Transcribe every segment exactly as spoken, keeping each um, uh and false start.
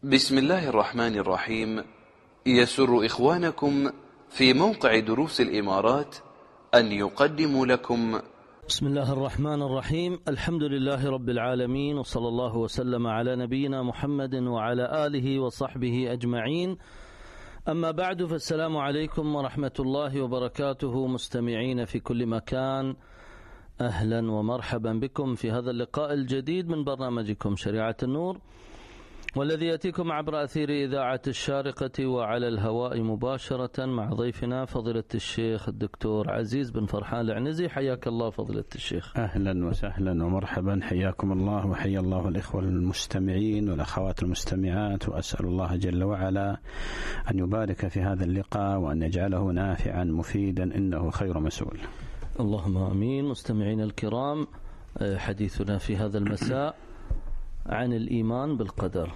بسم الله الرحمن الرحيم. يسر إخوانكم في موقع دروس الإمارات أن يقدموا لكم بسم الله الرحمن الرحيم. الحمد لله رب العالمين، وصلى الله وسلم على نبينا محمد وعلى آله وصحبه أجمعين. أما بعد، فالسلام عليكم ورحمة الله وبركاته. مستمعين في كل مكان، أهلا ومرحبا بكم في هذا اللقاء الجديد من برنامجكم شريعة النور، والذي يأتيكم عبر أثير إذاعة الشارقة وعلى الهواء مباشرة مع ضيفنا فضيلة الشيخ الدكتور عزيز بن فرحان العنزي. حياك الله فضيلة الشيخ. أهلا وسهلا ومرحبا، حياكم الله وحيا الله الإخوة المستمعين والأخوات المستمعات، وأسأل الله جل وعلا أن يبارك في هذا اللقاء وأن يجعله نافعا مفيدا، إنه خير مسؤول. اللهم آمين. مستمعين الكرام، حديثنا في هذا المساء عن الإيمان بالقدر.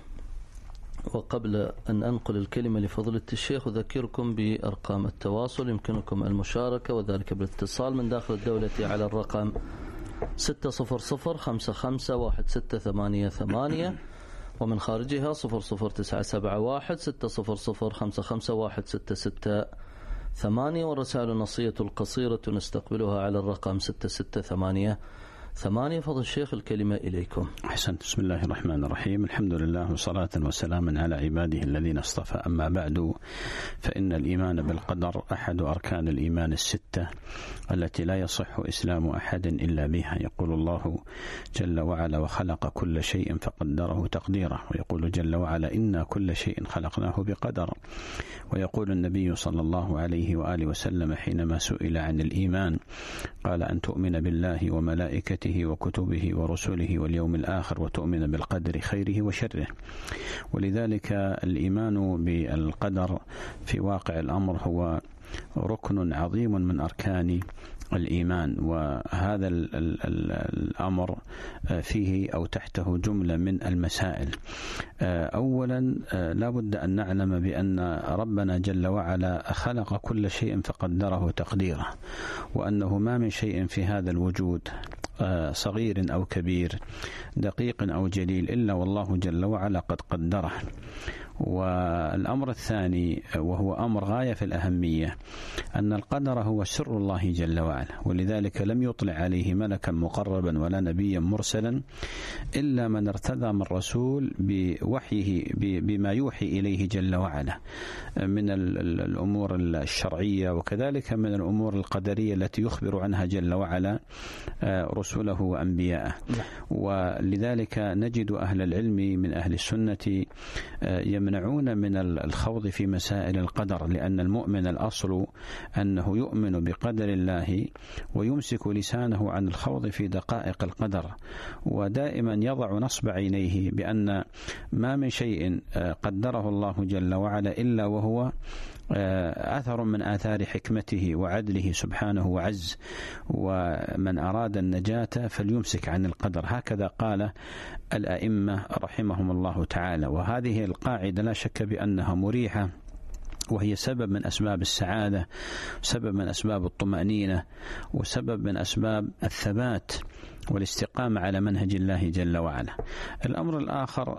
وقبل أن أنقل الكلمة لفضيلة الشيخ، أذكركم بأرقام التواصل. يمكنكم المشاركة وذلك بالاتصال من داخل الدولة على الرقم ستة صفر صفر خمسة خمسة واحد ستة ثمانية ثمانية، ومن خارجها صفر صفر تسعة سبعة واحد ستة صفر صفر خمسة خمسة واحد ستة ستة ثمانية، والرسائل النصية القصيرة نستقبلها على الرقم ستة ستة ثمانية ثمانية. فضل الشيخ، الكلمة إليكم. أحسنت. بسم الله الرحمن الرحيم. الحمد لله وصلاة وسلاما على عباده الذين اصطفى. أما بعد، فإن الإيمان بالقدر أحد أركان الإيمان الستة التي لا يصح إسلام أحد إلا بها. يقول الله جل وعلا: وخلق كل شيء فقدره تقديره. ويقول جل وعلا: إنا كل شيء خلقناه بقدر. ويقول النبي صلى الله عليه وآله وسلم حينما سئل عن الإيمان قال: أن تؤمن بالله وملائكته وكتبه ورسله واليوم الآخر وتؤمن بالقدر خيره وشره. ولذلك الإيمان بالقدر في واقع الأمر هو ركن عظيم من أركان الإيمان، وهذا ال ال ال الأمر فيه أو تحته جملة من المسائل. أولا، لا بد أن نعلم بأن ربنا جل وعلا خلق كل شيء فقدره تقديره، وأنه ما من شيء في هذا الوجود صغير أو كبير، دقيق أو جليل، إلا والله جل وعلا قد قدره. والأمر الثاني، وهو أمر غاية في الأهمية، أن القدر هو سر الله جل وعلا، ولذلك لم يطلع عليه ملكا مقربا ولا نبيا مرسلا إلا من ارتدى من رسول بوحيه بما يوحي إليه جل وعلا من الأمور الشرعية، وكذلك من الأمور القدرية التي يخبر عنها جل وعلا رسله وأنبياءه. ولذلك نجد أهل العلم من أهل السنة يمنعون من الخوض في مسائل القدر، لأن المؤمن الأصل أنه يؤمن بقدر الله ويمسك لسانه عن الخوض في دقائق القدر، ودائما يضع نصب عينيه بأن ما من شيء قدره الله جل وعلا إلا وهو أثر من آثار حكمته وعدله سبحانه وعز، ومن أراد النجاة فليمسك عن القدر. هكذا قال الأئمة رحمهم الله تعالى. وهذه القاعدة لا شك بأنها مريحة، وهي سبب من أسباب السعادة، سبب من أسباب الطمأنينة، وسبب من أسباب الثبات والاستقامة على منهج الله جل وعلا. الأمر الآخر،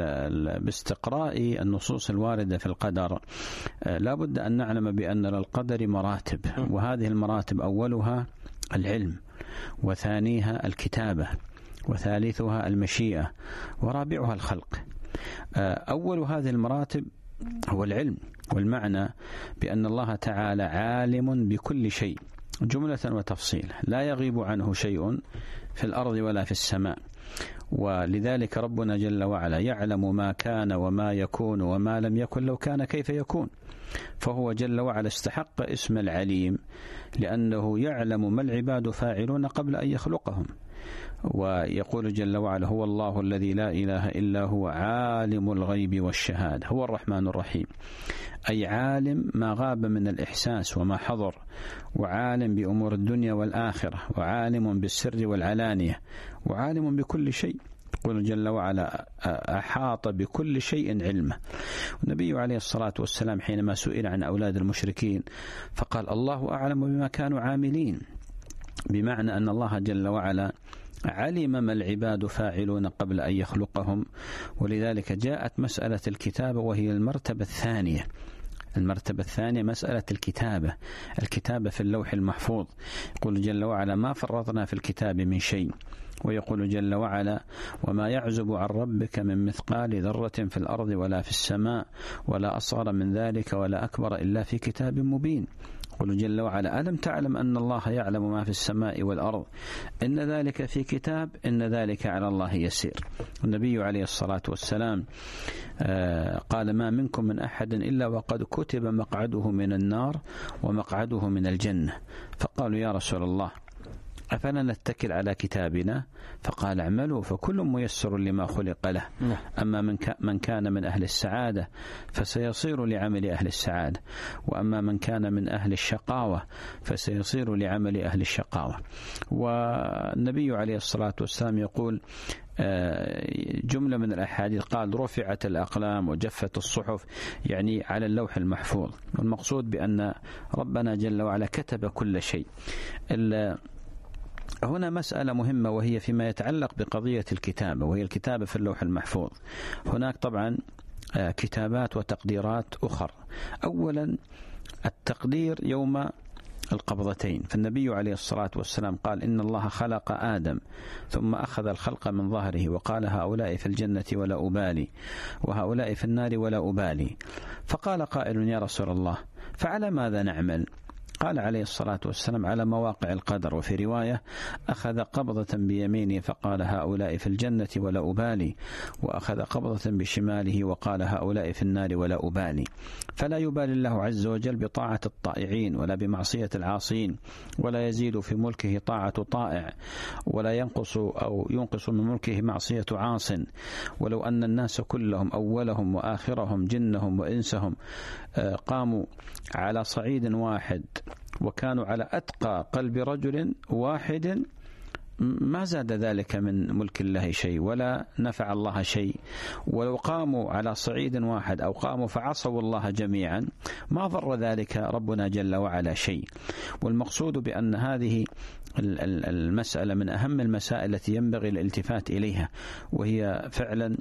باستقراء النصوص الواردة في القدر لا بد أن نعلم بأن للقدر مراتب، وهذه المراتب أولها العلم، وثانيها الكتابة، وثالثها المشيئة، ورابعها الخلق. أول هذه المراتب هو العلم، والمعنى بأن الله تعالى عالم بكل شيء جملة وتفصيل، لا يغيب عنه شيء في الأرض ولا في السماء. ولذلك ربنا جل وعلا يعلم ما كان وما يكون وما لم يكن لو كان كيف يكون. فهو جل وعلا استحق اسم العليم، لأنه يعلم ما العباد فاعلون قبل أن يخلقهم. ويقول جل وعلا: هو الله الذي لا إله إلا هو عالم الغيب والشهادة، هو الرحمن الرحيم، أي عالم ما غاب من الإحساس وما حضر، وعالم بأمور الدنيا والآخرة، وعالم بالسر والعلانية، وعالم بكل شيء. يقول جل وعلا: أحاط بكل شيء علمه. والنبي عليه الصلاة والسلام حينما سئل عن أولاد المشركين فقال: الله أعلم بما كانوا عاملين، بمعنى أن الله جل وعلا علم ما العباد فاعلون قبل أن يخلقهم، ولذلك جاءت مسألة الكتابة وهي المرتبة الثانية. المرتبة الثانية مسألة الكتابة، الكتابة في اللوح المحفوظ. يقول جل وعلا: ما فرطنا في الكتاب من شيء. ويقول جل وعلا: وما يعزب عن ربك من مثقال ذرة في الأرض ولا في السماء ولا أصغر من ذلك ولا أكبر إلا في كتاب مبين. يقول جل وعلا: ألم تعلم أن الله يعلم ما في السماء والأرض إن ذلك في كتاب إن ذلك على الله يسير. النبي عليه الصلاة والسلام قال: ما منكم من أحد إلا وقد كتب مقعده من النار ومقعده من الجنة. فقالوا: يا رسول الله أفلا نتكل على كتابنا؟ فقال: اعملوا فكل ميسر لما خلق له. أما من, من كان من أهل السعادة فسيصير لعمل أهل السعادة، وأما من كان من أهل الشقاوة فسيصير لعمل أهل الشقاوة. والنبي عليه الصلاة والسلام يقول جملة من الأحاديث قال: رفعت الأقلام وجفت الصحف، يعني على اللوح المحفوظ. والمقصود بأن ربنا جل وعلا كتب كل شيء. هنا مسألة مهمة وهي فيما يتعلق بقضية الكتابة، وهي الكتابة في اللوح المحفوظ. هناك طبعا كتابات وتقديرات أخرى. أولا التقدير يوم القبضتين، فالنبي عليه الصلاة والسلام قال: إن الله خلق آدم ثم أخذ الخلق من ظهره وقال: هؤلاء في الجنة ولا أبالي وهؤلاء في النار ولا أبالي. فقال قائل: يا رسول الله فعلى ماذا نعمل؟ قال عليه الصلاة والسلام: على مواقع القدر. وفي رواية: أخذ قبضة بيمينه فقال: هؤلاء في الجنة ولا أبالي، وأخذ قبضة بشماله وقال: هؤلاء في النار ولا أبالي. فلا يبالي الله عز وجل بطاعة الطائعين ولا بمعصية العاصين، ولا يزيد في ملكه طاعة طائع، ولا ينقص أو ينقص من ملكه معصية عاص. ولو أن الناس كلهم أولهم وآخرهم جنهم وإنسهم قاموا على صعيد واحد وكانوا على أتقى قلب رجل واحد ما زاد ذلك من ملك الله شيء ولا نفع الله شيء. ولو قاموا على صعيد واحد أو قاموا فعصوا الله جميعا ما ضر ذلك ربنا جل وعلا شيء. والمقصود بأن هذه المسألة من أهم المسائل التي ينبغي الالتفات إليها، وهي فعلا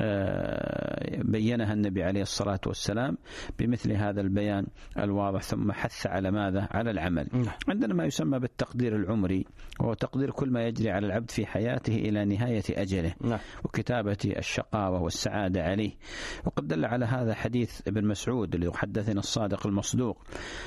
بينها النبي عليه الصلاة والسلام بمثل هذا البيان الواضح، ثم حث على ماذا؟ على العمل. عندنا ما يسمى بالتقدير العمري، وهو تقدير كل ما يجري على العبد في حياته إلى نهاية أجله، وكتابة الشقاوة والسعادة عليه. وقد دل على هذا حديث ابن مسعود اللي يحدثنا الصادق المصدوق،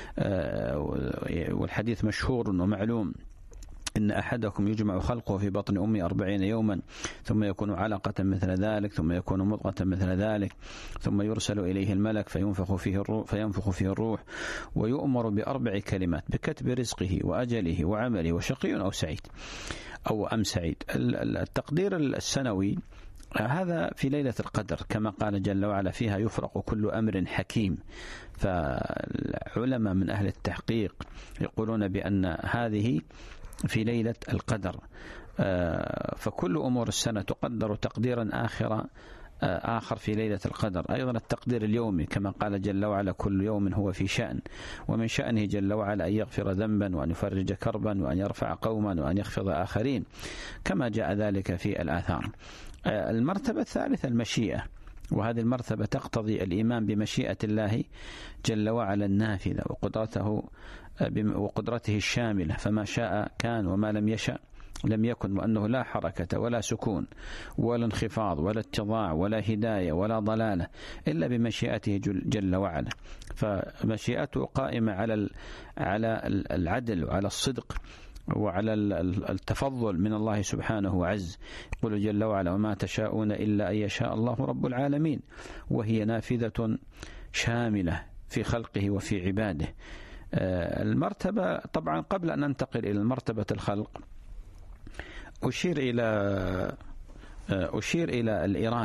والحديث مشهور ومعلوم: إن أحدكم يجمع خلقه في بطن أمه أربعين يوما ثم يكون علقة مثل ذلك ثم يكون مضغة مثل ذلك ثم يرسل إليه الملك فينفخ فيه الروح, فينفخ فيه الروح ويؤمر بأربع كلمات: بكتب رزقه وأجله وعمله وشقي أو سعيد أو أم سعيد. التقدير السنوي هذا في ليلة القدر كما قال جل وعلا: فيها يفرق كل أمر حكيم. فعلماء من أهل التحقيق يقولون بأن هذه في ليلة القدر، فكل أمور السنة تقدر تقديرا آخر آخر في ليلة القدر. أيضا التقدير اليومي كما قال جل وعلا: كل يوم هو في شأن. ومن شأنه جل وعلا أن يغفر ذنبا وأن يفرج كربا وأن يرفع قوما وأن يخفض آخرين كما جاء ذلك في الآثار. المرتبة الثالثة المشيئة، وهذه المرتبة تقتضي الإيمان بمشيئة الله جل وعلا النافذة وقدرته وقدرته الشاملة، فما شاء كان وما لم يشأ لم يكن، وأنه لا حركة ولا سكون ولا انخفاض ولا اتضاع ولا هداية ولا ضلالة إلا بمشيئته جل وعلا. فمشيئته قائمة على على العدل وعلى الصدق وعلى التفضل من الله سبحانه عز. يقول جل وعلا: وما تشاءون إلا أن يشاء الله رب العالمين. وهي نافذة شاملة في خلقه وفي عباده. المرتبة طبعا قبل أن ننتقل إلى مرتبة الخلق أشير إلى أشير إلى الإرادة.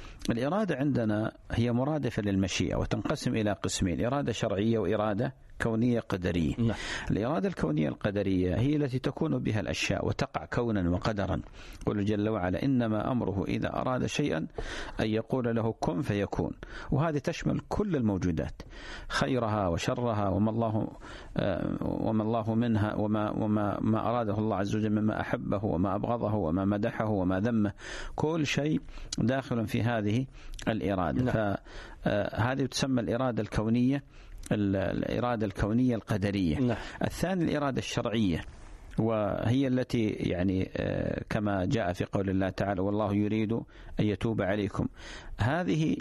الإرادة عندنا هي مرادفة للمشيئة وتنقسم إلى قسمين: إرادة شرعية وإرادة كونية قدرية. نعم. الإرادة الكونية القدرية هي التي تكون بها الأشياء وتقع كونا وقدرا. قل جل وعلا: إنما أمره إذا أراد شيئا أن يقول له كن فيكون. وهذه تشمل كل الموجودات، خيرها وشرها، وما الله وما الله منها، وما وما ما أراده الله عز وجل مما أحبه وما أبغضه وما مدحه وما ذمه، كل شيء داخل في هذه الإرادة. فهذه تسمى الإرادة الكونية، الإرادة الكونية القدرية. نعم. الثاني الإرادة الشرعية، وهي التي يعني كما جاء في قول الله تعالى: والله يريد أن يتوب عليكم. هذه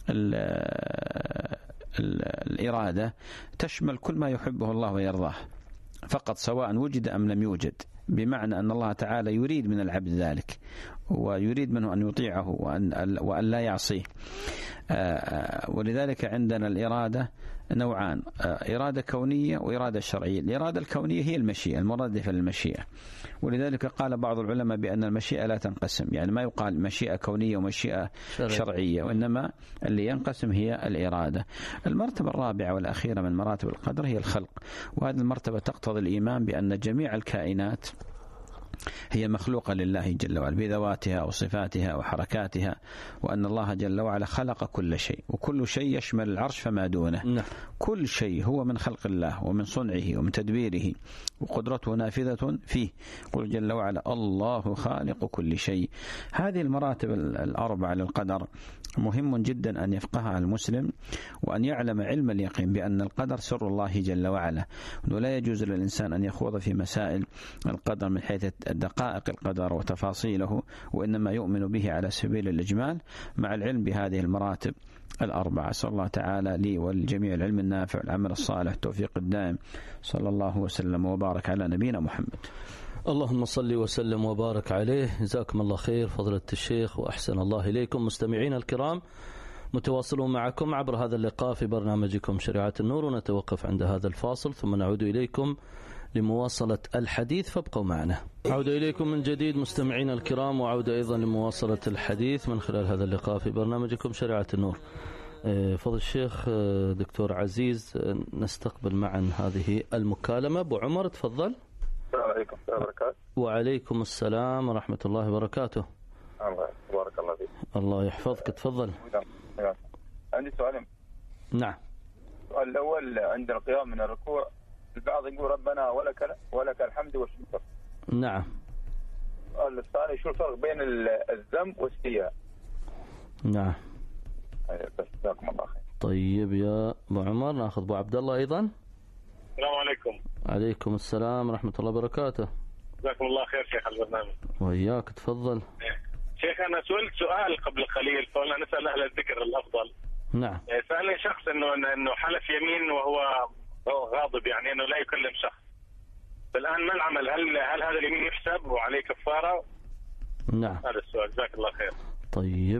الإرادة تشمل كل ما يحبه الله ويرضاه فقط، سواء وجد أم لم يوجد، بمعنى أن الله تعالى يريد من العبد ذلك، ويريد منه أن يطيعه وأن, وأن لا يعصيه. ولذلك عندنا الإرادة نوعان: إرادة كونية وإرادة شرعية. الإرادة الكونية هي المشيئة، المرادفة للمشيئة. ولذلك قال بعض العلماء بأن المشيئة لا تنقسم، يعني ما يقال مشيئة كونية ومشيئة شرعية, شرعية وإنما اللي ينقسم هي الإرادة. المرتبة الرابعة والأخيرة من مراتب القدر هي الخلق، وهذه المرتبة تقتضي الإيمان بأن جميع الكائنات هي مخلوقة لله جل وعلا بذواتها وصفاتها وحركاتها، وأن الله جل وعلا خلق كل شيء، وكل شيء يشمل العرش فما دونه. نعم. كل شيء هو من خلق الله ومن صنعه ومن تدبيره، وقدرته نافذة فيه. قل جل وعلا: الله خالق كل شيء. هذه المراتب الأربعة للقدر مهم جدا أن يفقهها المسلم، وأن يعلم علم اليقين بأن القدر سر الله جل وعلا، ولا يجوز للإنسان أن يخوض في مسائل القدر من حيث دقائق القدر وتفاصيله، وإنما يؤمن به على سبيل الإجمال مع العلم بهذه المراتب الأربعة. أسأل الله تعالى لي والجميع العلم النافع والعمل الصالح، التوفيق الدائم. صلى الله وسلم وبارك على نبينا محمد. اللهم صل وسلم وبارك عليه. جزاكم الله خير فضيلة الشيخ، وأحسن الله إليكم. مستمعينا الكرام، متواصلون معكم عبر هذا اللقاء في برنامجكم شريعة النور، ونتوقف عند هذا الفاصل ثم نعود إليكم لمواصلة الحديث، فابقوا معنا. عودة إليكم من جديد مستمعينا الكرام، وعودة أيضا لمواصلة الحديث من خلال هذا اللقاء في برنامجكم شريعة النور. فضل الشيخ دكتور عزيز، نستقبل معا هذه المكالمة. أبو عمر تفضل. السلام عليكم ورحمة الله وبركاته. وعليكم السلام ورحمة الله وبركاته. الله بارك الله فيك. الله يحفظك. تفضل. عندي سؤالين. نعم. السؤال الأول: عند القيام من الركوع البعض يقول ربنا ولك ولك الحمد والشكر. نعم. السؤال الثاني: شو الفرق بين الذم والاستياء؟ نعم. بس جزاكم الله خير. طيب يا أبو عمر، ناخذ أبو عبد الله أيضا. السلام عليكم. عليكم السلام ورحمة الله وبركاته. جزاكم الله خير شيخ البرنامج. وإياك تفضل. شيخ أنا سئلت سؤال قبل قليل، فقلنا نسأل أهل الذكر الأفضل. نعم. سألني شخص إنه إنه حلف يمين وهو غاضب، يعني إنه لا يكلم شخص. فالآن ما العمل؟ هل هل هذا اليمين يحسب وعليه كفارة؟ نعم. هذا السؤال. جزاك الله خير. طيب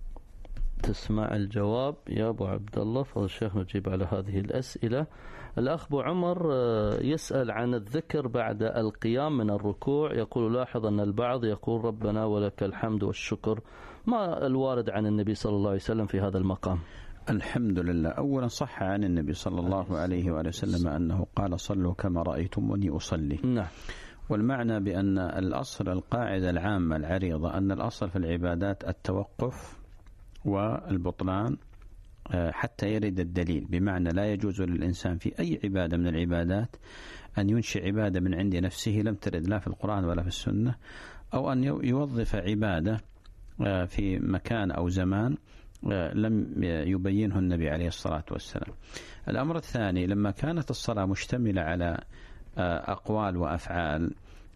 تسمع الجواب يا أبو عبد الله، فضل الشيخ نجيب على هذه الأسئلة. الأخ أبو عمر يسأل عن الذكر بعد القيام من الركوع، يقول: لاحظ أن البعض يقول ربنا ولك الحمد والشكر، ما الوارد عن النبي صلى الله عليه وسلم في هذا المقام؟ الحمد لله. أولا صح عن النبي صلى الله عليه وآله وسلم أنه قال: صلوا كما رأيتموني أصلي. نعم. والمعنى بأن الأصل، القاعدة العامة العريضة، أن الأصل في العبادات التوقف والبطلان حتى يرد الدليل، بمعنى لا يجوز للإنسان في أي عبادة من العبادات أن ينشئ عبادة من عند نفسه لم ترد لا في القرآن ولا في السنة، أو أن يوظف عبادة في مكان أو زمان لم يبينه النبي عليه الصلاة والسلام. الأمر الثاني: لما كانت الصلاة مشتملة على أقوال وأفعال،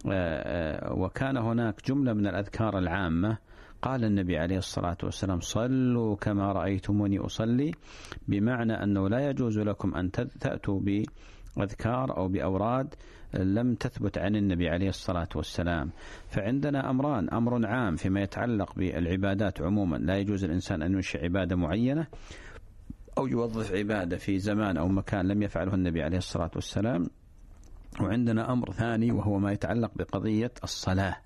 وكان هناك جملة من الأذكار العامة، قال النبي عليه الصلاة والسلام: صلوا كما رأيتموني أصلي، بمعنى أنه لا يجوز لكم أن تأتوا بأذكار أو بأوراد لم تثبت عن النبي عليه الصلاة والسلام. فعندنا أمران: أمر عام فيما يتعلق بالعبادات عموما، لا يجوز الإنسان أن ينشئ عبادة معينة أو يوظف عبادة في زمان أو مكان لم يفعله النبي عليه الصلاة والسلام. وعندنا أمر ثاني وهو ما يتعلق بقضية الصلاة.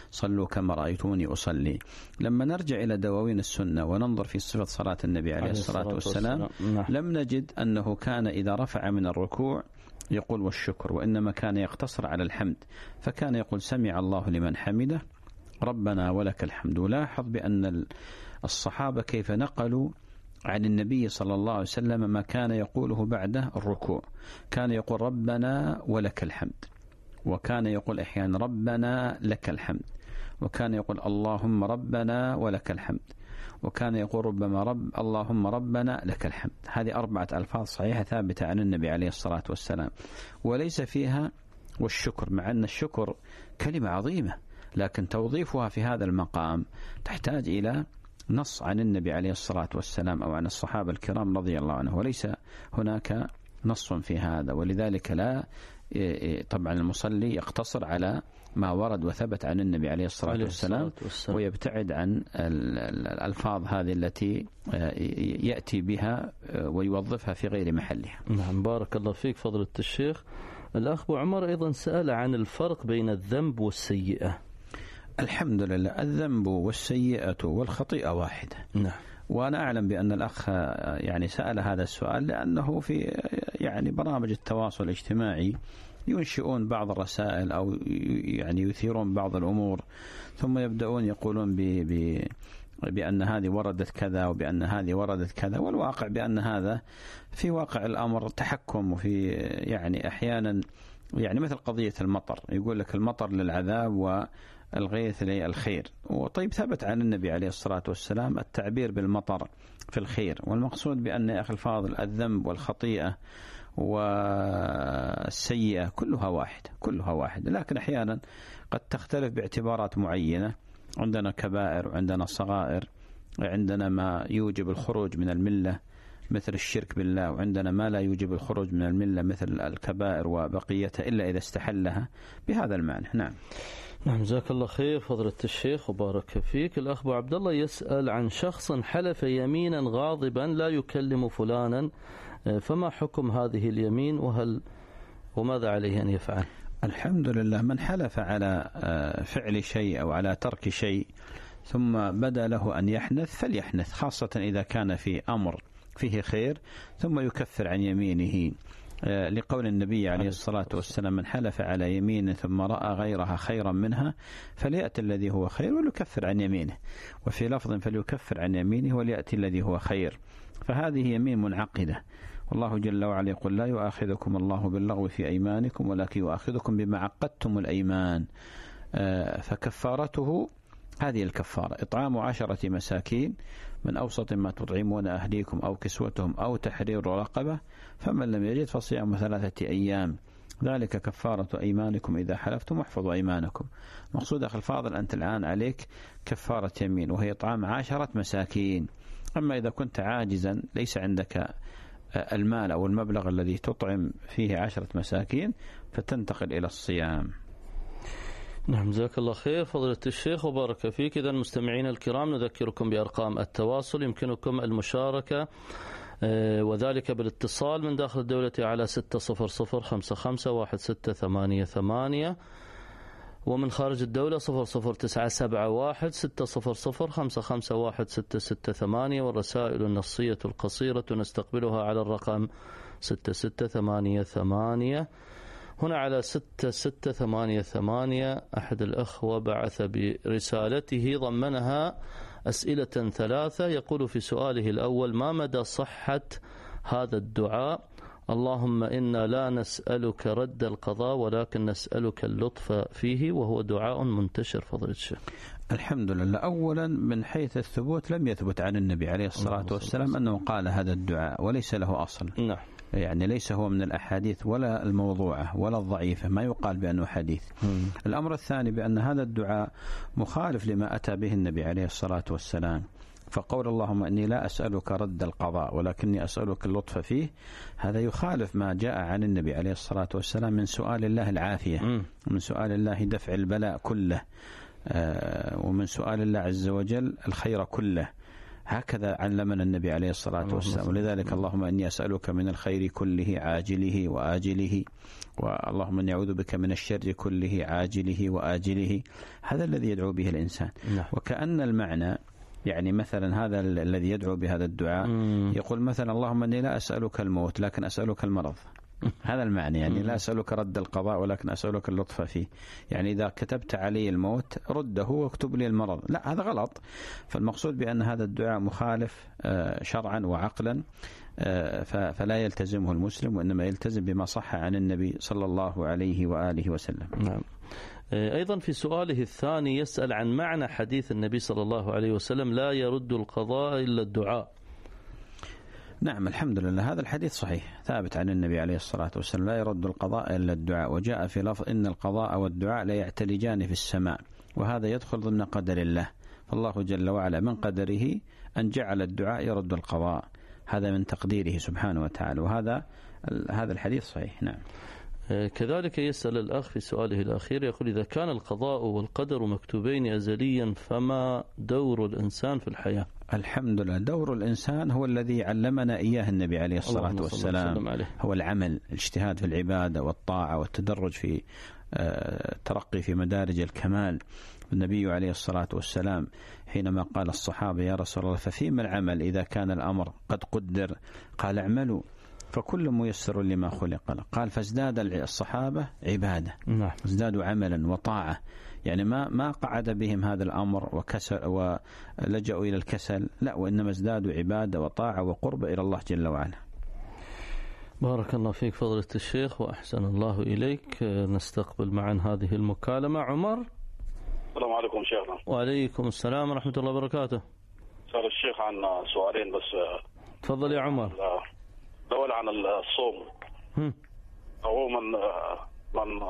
صلوا كما رأيتوني أصلي. لما نرجع إلى دواوين السنة وننظر في صفة صلاة النبي عليه الصلاة والسلام لم نجد أنه كان إذا رفع من الركوع يقول والشكر، وإنما كان يقتصر على الحمد، فكان يقول سمع الله لمن حمده ربنا ولك الحمد. ولاحظ بأن الصحابة كيف نقلوا عن النبي صلى الله عليه وسلم ما كان يقوله بعد الركوع. كان يقول ربنا ولك الحمد، وكان يقول أحيانا ربنا لك الحمد، وكان يقول اللهم ربنا ولك الحمد، وكان يقول ربما رب اللهم ربنا لك الحمد. هذه أربعة ألفاظ صحيحة ثابتة عن النبي عليه الصلاة والسلام، وليس فيها والشكر، مع أن الشكر كلمة عظيمة، لكن توظيفها في هذا المقام تحتاج إلى نص عن النبي عليه الصلاة والسلام أو عن الصحابة الكرام رضي الله عنه، وليس هناك نص في هذا. ولذلك لا طبعا المصلي يقتصر على ما ورد وثبت عن النبي عليه الصلاة والسلام، ويبتعد عن الألفاظ هذه التي يأتي بها ويوظفها في غير محلها. نعم، بارك الله فيك فضيلة الشيخ. الأخ أبو عمر أيضا سأل عن الفرق بين الذنب والسيئة. الحمد لله، الذنب والسيئة والخطيئة واحدة. نعم. وأنا أعلم بأن الأخ يعني سأل هذا السؤال لأنه في يعني برامج التواصل الاجتماعي ينشئون بعض الرسائل أو يعني يثيرون بعض الأمور، ثم يبدأون يقولون ب ب بأن هذه وردت كذا وبأن هذه وردت كذا، والواقع بأن هذا في واقع الأمر تحكم، وفي يعني أحيانا يعني مثل قضية المطر، يقول لك المطر للعذاب والغيث للخير. وطيب ثبت عن النبي عليه الصلاة والسلام التعبير بالمطر في الخير، والمقصود بأن يا أخي الفاضل الذنب والخطيئة والسيئة كلها واحدة كلها واحدة، لكن أحيانا قد تختلف باعتبارات معينة. عندنا كبائر وعندنا صغائر، عندنا ما يوجب الخروج من الملة مثل الشرك بالله، وعندنا ما لا يوجب الخروج من الملة مثل الكبائر وبقيتها إلا إذا استحلها بهذا المعنى. نعم. نعم، جزاك الله خير فضيلة الشيخ وبارك فيك. الأخ أبو عبد الله يسأل عن شخص حلف يمينا غاضبا لا يكلم فلانا، فما حكم هذه اليمين وهل وماذا عليه أن يفعل؟ الحمد لله، من حلف على فعل شيء أو على ترك شيء ثم بدا له أن يحنث فليحنث، خاصة إذا كان في أمر فيه خير، ثم يكفر عن يمينه، لقول النبي عليه الصلاة والسلام من حلف على يمين ثم رأى غيرها خيرا منها فليأتي الذي هو خير وليكفر عن يمينه، وفي لفظ فليكفر عن يمينه وليأتي الذي هو خير. فهذه يمين منعقدة، والله جل وعلا يقول لا يؤاخذكم الله باللغو في أيمانكم ولكن يؤاخذكم بما عقدتم الأيمان، فكفارته هذه الكفارة إطعام عشرة مساكين من أوسط ما تطعمون أهليكم أو كسوتهم أو تحرير رقبة، فمن لم يجد فصيام ثلاثة أيام ذلك كفارة أيمانكم إذا حلفتم واحفظوا أيمانكم. مقصود أخي الفاضل أنت الآن عليك كفارة يمين وهي إطعام عشرة مساكين. أما إذا كنت عاجزا ليس عندك المال أو المبلغ الذي تطعم فيه عشرة مساكين فتنتقل إلى الصيام. نعم، جزاك الله خير فضيلة الشيخ وبارك فيك. إذا المستمعين الكرام نذكركم بأرقام التواصل، يمكنكم المشاركة وذلك بالاتصال من داخل الدولة على ستة صفر صفر خمسة خمسة واحد ستة ثمانية ثمانية، ومن خارج الدولة صفر صفر تسعة سبعة واحد ستة صفر صفر خمسة خمسة واحد ستة ستة ثمانية، والرسائل النصية القصيرة نستقبلها على الرقم ستة ستة ثمانية ثمانية. هنا على ستة ستة ثمانية ثمانية أحد الأخوة بعث برسالته ضمنها أسئلة ثلاثة، يقول في سؤاله الأول: ما مدى صحة هذا الدعاء؟ اللهم إنا لا نسألك رد القضاء ولكن نسألك اللطف فيه، وهو دعاء منتشر فضيلة الشيخ. الحمد لله. أولا من حيث الثبوت لم يثبت عن النبي عليه الصلاة والسلام أنه قال هذا الدعاء، وليس له أصل. نعم. يعني ليس هو من الأحاديث ولا الموضوعة ولا الضعيفة، ما يقال بأنه حديث. مم. الأمر الثاني بأن هذا الدعاء مخالف لما أتى به النبي عليه الصلاة والسلام، فقول اللهم إني لا أسألك رد القضاء ولكني أسألك اللطف فيه، هذا يخالف ما جاء عن النبي عليه الصلاة والسلام من سؤال الله العافية، مم. ومن سؤال الله دفع البلاء كله، آه ومن سؤال الله عز وجل الخير كله. هكذا علمنا النبي عليه الصلاة والسلام. ولذلك اللهم إني أسألك من الخير كله عاجله وآجله، واللهم إني أعوذ بك من الشر كله عاجله وآجله. هذا الذي يدعو به الإنسان. نعم. وكأن المعنى يعني مثلا هذا الذي يدعو بهذا الدعاء مم. يقول مثلا اللهم إني لا أسألك الموت لكن أسألك المرض. هذا المعنى، يعني لا أسألك رد القضاء ولكن أسألك اللطف فيه. يعني إذا كتبت علي الموت رده واكتب لي المرض، لا هذا غلط. فالمقصود بأن هذا الدعاء مخالف شرعا وعقلا، فلا يلتزمه المسلم، وإنما يلتزم بما صح عن النبي صلى الله عليه وآله وسلم. نعم. أيضا في سؤاله الثاني يسأل عن معنى حديث النبي صلى الله عليه وسلم لا يرد القضاء إلا الدعاء. نعم الحمد لله، هذا الحديث صحيح ثابت عن النبي عليه الصلاة والسلام، لا يرد القضاء إلا الدعاء. وجاء في لفظ إن القضاء والدعاء لا يعتلجان في السماء، وهذا يدخل ضمن قدر الله. فالله جل وعلا من قدره أن جعل الدعاء يرد القضاء، هذا من تقديره سبحانه وتعالى، وهذا هذا الحديث صحيح. نعم. كذلك يسأل الأخ في سؤاله الأخير يقول إذا كان القضاء والقدر مكتوبين أزليا فما دور الإنسان في الحياة؟ الحمد لله، دور الإنسان هو الذي علمنا إياه النبي عليه الصلاة والسلام، هو العمل، الاجتهاد في العبادة والطاعة والتدرج في الترقي في مدارج الكمال. النبي عليه الصلاة والسلام حينما قال الصحابة يا رسول الله ففيما العمل إذا كان الأمر قد قدر؟ قال اعملوا فكل ميسر لما خلق له. قال فازداد الصحابة عبادة، نعم. ازدادوا عملا وطاعة، يعني ما ما قعد بهم هذا الأمر وكسل ولجأوا إلى الكسل، لا، وإنما ازدادوا عبادة وطاعة وقرب إلى الله جل وعلا. بارك الله فيك فضيلة الشيخ وأحسن الله إليك. نستقبل معا هذه المكالمة. عمر. السلام عليكم شيخنا. وعليكم السلام ورحمة الله وبركاته. سأل الشيخ عن سؤالين بس. تفضل يا عمر. الأول عن الصوم. هو من من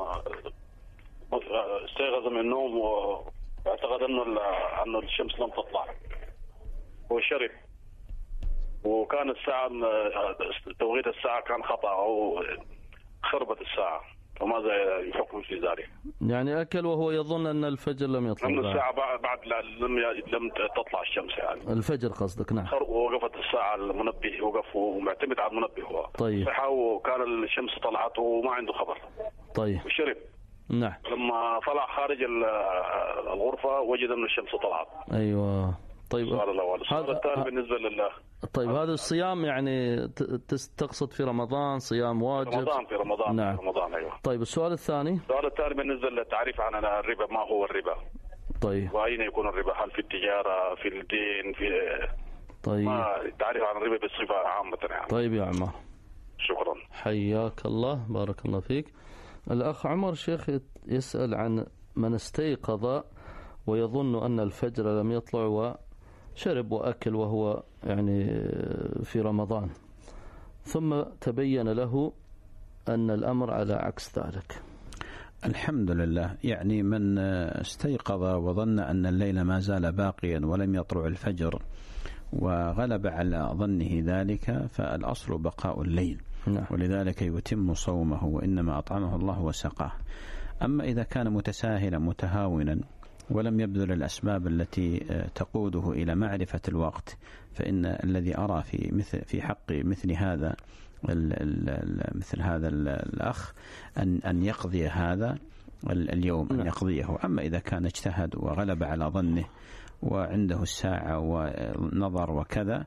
استيقظ من النوم واعتقد انه انه الشمس لم تطلع وشرب، وكان الساعة توقيت الساعة كان خطأ أو خربت الساعة، فماذا يحكم في ذلك؟ يعني أكل وهو يظن أن الفجر لم يطلع، أن الساعة بعد لم لم تطلع الشمس، يعني الفجر قصدك. نعم. وقفت الساعة، المنبه وقف ومعتمد على المنبه هو. طيب. صحى وكان الشمس طلعت وما عنده خبر. طيب. وشرب. نعم. لما طلع خارج الغرفة وجد أن الشمس طلعت. أيوة. طيب. هذا الثاني بالنسبة لله. طيب هذا الصيام يعني تقصد في رمضان صيام واجب؟ رمضان في رمضان. نعم. في رمضان أيوة. طيب السؤال الثاني. السؤال الثاني بالنسبة للتعريف عن الربا، ما هو الربا؟ طيب. وأين يكون الربا؟ هل في التجارة، في الدين، في طيب ما التعريف عن الربا بصفة عامة يعني. طيب يا عمر. شكرا. حياك الله، بارك الله فيك. الأخ عمر شيخ يسأل عن من استيقظ ويظن أن الفجر لم يطلع وشرب وأكل وهو يعني في رمضان، ثم تبين له أن الأمر على عكس ذلك. الحمد لله، يعني من استيقظ وظن أن الليل ما زال باقيا ولم يطلع الفجر وغلب على ظنه ذلك، فالأصل بقاء الليل. نعم. ولذلك يتم صومه، وإنما أطعمه الله وسقاه. أما إذا كان متساهلا متهاونا ولم يبذل الأسباب التي تقوده إلى معرفة الوقت، فإن الذي أرى في مثل في حق مثل هذا ال ال مثل هذا الأخ أن أن يقضي هذا اليوم، أن يقضيه. أما إذا كان اجتهد وغلب على ظنه وعنده الساعة ونظر وكذا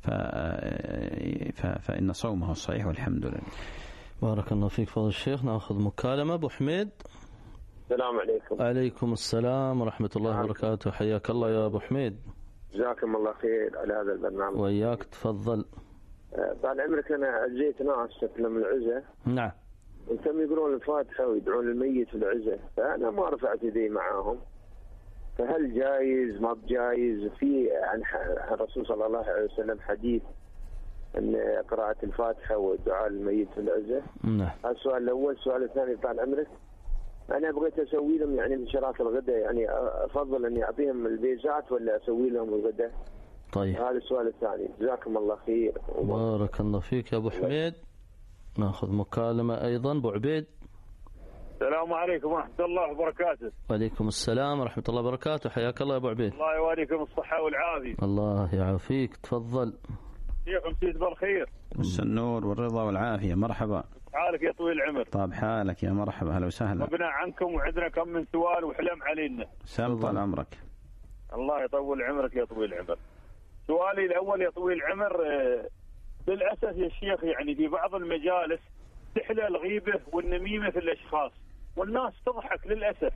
فإن صومه صحيح والحمد لله. بارك الله فيك فضل الشيخ. نأخذ مكالمة. أبو حميد. السلام عليكم. عليكم السلام ورحمة الله وبركاته. حياك الله يا أبو حميد. جزاكم الله خير على هذا البرنامج. وإياك. تفضل. بعد عمرك أنا أجيت ناس لهم العزة. نعم. وكم يقرون الفاتحة ويدعون الميت في العزة، فأنا ما رفعت يدي معاهم، فهل جايز ما بجايز؟ في عن الرسول صلى الله عليه وسلم حديث أن قراءة الفاتحة ودعاء الميت في العزة. نعم. هذا السؤال الأول. السؤال الثاني طال عمرك، أنا بغيت أسوي لهم يعني من شراكة الغداء، يعني أفضل أني أعطيهم البيزات ولا أسوي لهم الغداء؟ طيب. هذا السؤال الثاني. جزاكم الله خير. بارك الله فيك يا أبو حميد. نأخذ مكالمة أيضا. أبو عبيد. السلام عليكم ورحمة الله وبركاته. وعليكم السلام ورحمة الله وبركاته. حياك الله يا أبو عبيد. الله يواليكم الصحة والعافية. الله يعافيك، تفضل. كيف مسيت بالخير؟ مس النور والرضا والعافية. مرحبا. حالك يا طويل العمر؟ طاب حالك يا مرحبا، هلا وسهلا. ربنا عنكم وعندنا كم من سؤال وحلم علينا. سلام طال عمرك. الله يطول عمرك يا طويل العمر. سؤالي الأول يا طويل العمر، للأسف يا شيخ يعني في بعض المجالس تحلى الغيبة والنميمة في الأشخاص والناس تضحك للأسف.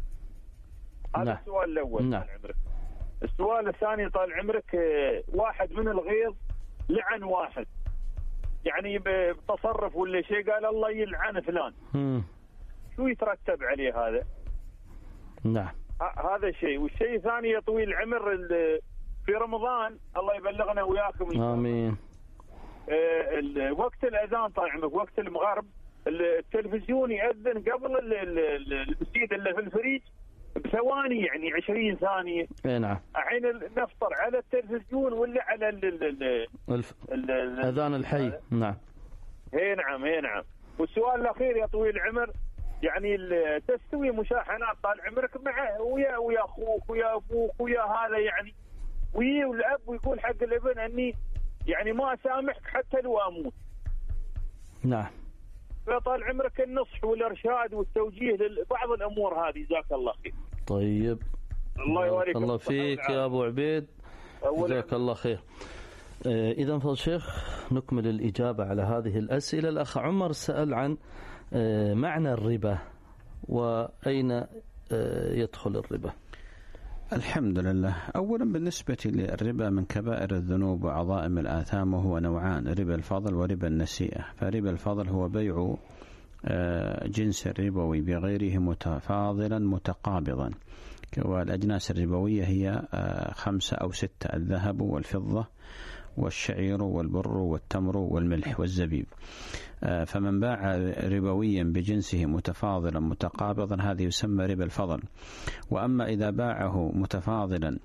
هذا نعم. السؤال الأول. نعم. طال عمرك. السؤال الثاني طال عمرك، واحد من الغيظ لعن واحد يعني بتصرف ولا شيء، قال الله يلعن فلان. مم. شو يترتب عليه هذا؟ نعم. هذا شيء. والشيء الثاني يا طويل العمر، في رمضان الله يبلغنا وياكم آمين. وقت الأذان طال عمرك، وقت المغرب التلفزيون يأذن قبل المسجد اللي في الفريج بثواني، يعني عشرين ثانية. اي نعم. الحين نفطر على التلفزيون ولا على ال ال الف... ال أذان الحي. نعم. هي نعم هي نعم. والسؤال الأخير يا طويل العمر، يعني تستوي مشاحنات طال عمرك مع ويا ويا أخوك ويا أبوك ويا هذا، يعني ويا والأب ويقول حق الابن أني يعني ما أسامحك حتى لو أموت. نعم. فطال عمرك النصح والإرشاد والتوجيه لبعض الأمور هذه، جزاك الله خير. طيب. الله يبارك الله فيك يا أبو عبيد، جزاك الله خير. آه إذا فضل شيخ نكمل الإجابة على هذه الأسئلة. الأخ عمر سأل عن آه معنى الربا وأين آه يدخل الربا. الحمد لله. أولا بالنسبة للربا من كبائر الذنوب وعظائم الآثام، وهو نوعان: ربا الفضل وربا النسيئة. فربا الفضل هو بيع جنس الربوي بغيره متفاضلا متقابضا، والأجناس الربوية هي خمسة أو ستة: الذهب والفضة والشعير والبر والتمر والملح والزبيب. فمن باع ربويا بجنسه متفاضلا متقابضا هذا يسمى ربا الفضل. وأما إذا باعه متفاضلا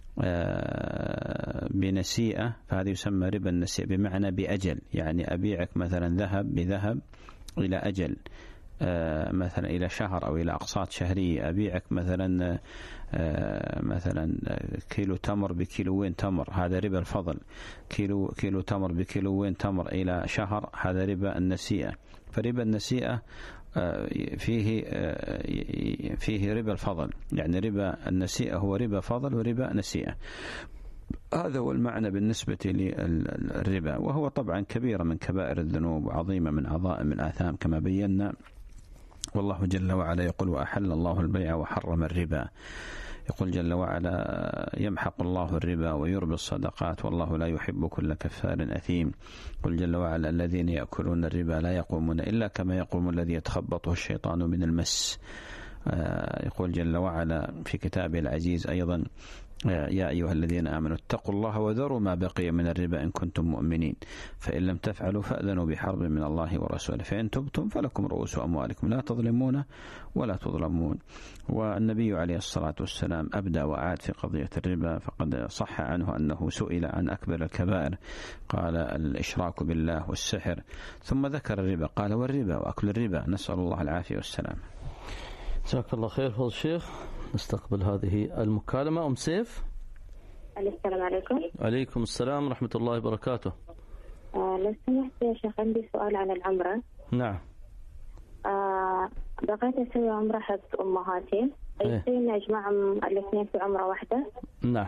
بنسيئة فهذا يسمى ربا النسيئة، بمعنى بأجل، يعني أبيعك مثلا ذهب بذهب إلى أجل، مثلا إلى شهر أو إلى أقساط شهرية. أبيعك مثلا مثلا كيلو تمر بكيلوين تمر، هذا ربا الفضل. كيلو كيلو تمر بكيلوين تمر إلى شهر، هذا ربا النسيئة. فربا النسيئة فيه فيه ربا الفضل، يعني ربا النسيئة هو ربا فضل وربا نسيئة. هذا هو المعنى بالنسبة للربا، وهو طبعا كبيرة من كبائر الذنوب وعظيمة من عظائم الآثام كما بينا. والله جل وعلا يقول: وأحل الله البيع وحرم الربا. يقول جل وعلا: يمحق الله الربا ويربي الصدقات والله لا يحب كل كفار أثيم. يقول جل وعلا: الذين يأكلون الربا لا يقومون إلا كما يقوم الذي يتخبطه الشيطان من المس. يقول جل وعلا في كتابه العزيز أيضا: يا أيها الذين آمنوا اتقوا الله وذروا ما بقي من الربا إن كنتم مؤمنين فإن لم تفعلوا فأذنوا بحرب من الله ورسوله فإن تبتم فلكم رؤوس أموالكم لا تظلمون ولا تظلمون. والنبي عليه الصلاة والسلام أبدأ وأعاد في قضية الربا، فقد صح عنه أنه سئل عن أكبر الكبائر قال: الإشراك بالله والسحر، ثم ذكر الربا قال: والربا وأكل الربا. نسأل الله العافية والسلام. جزاك الله خير فضل الشيخ. نستقبل هذه المكالمة. أم سيف. السلام عليكم. عليكم السلام ورحمة الله وبركاته. آه لو سمحت يا شيخ عندي سؤال عن العمرة. نعم. آه بغيت أسوي عمرة حق أمهاتي، يصير أجمع الاثنين في عمرة واحدة. نعم.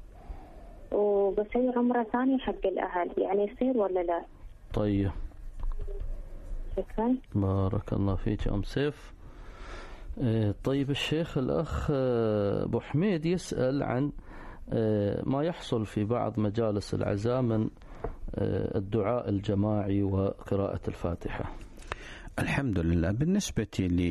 وبسوي عمرة ثانية حق الأهل، يعني يصير ولا لا؟ طيب. شكرا. بارك الله فيك أم سيف. طيب الشيخ الأخ أبو حميد يسأل عن ما يحصل في بعض مجالس العزاء من الدعاء الجماعي وقراءة الفاتحة. الحمد لله. بالنسبة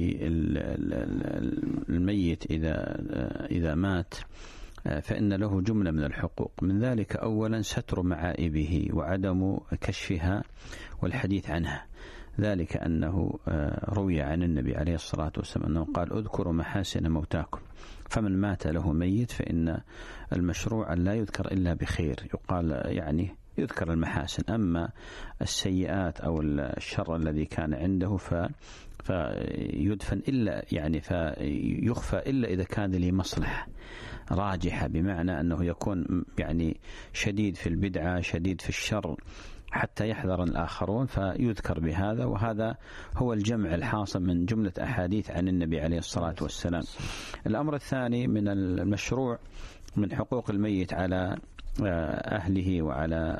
للميت إذا إذا مات فإن له جملة من الحقوق، من ذلك أولا ستر معائبه وعدم كشفها والحديث عنها. ذلك أنه روي عن النبي عليه الصلاة والسلام أنه قال: اذكروا محاسن موتاكم. فمن مات له ميت فإن المشروع أن لا يذكر إلا بخير، يقال يعني يذكر المحاسن، أما السيئات أو الشر الذي كان عنده ف فيدفن إلا يعني فيخفى إلا إذا كان لي مصلحة راجحة، بمعنى أنه يكون يعني شديد في البدعة شديد في الشر حتى يحذر الآخرون، فيذكر بهذا. وهذا هو الجمع الحاصل من جملة أحاديث عن النبي عليه الصلاة والسلام. الأمر الثاني من المشروع من حقوق الميت على أهله وعلى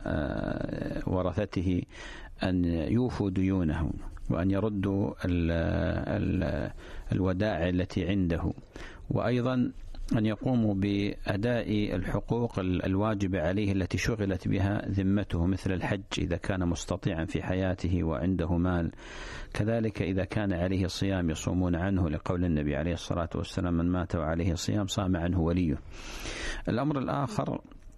ورثته أن يوفوا ديونه وأن يردوا ال ال الودائع التي عنده، وأيضا أن يقوموا بأداء الحقوق الواجبة عليه التي شغلت بها ذمته، مثل الحج إذا كان مستطيعا في حياته وعنده مال، كذلك إذا كان عليه صيام يصومون عنه، لقول النبي عليه الصلاة والسلام: من مات وعليه صيام صام عنه وليه. الأمر الآخر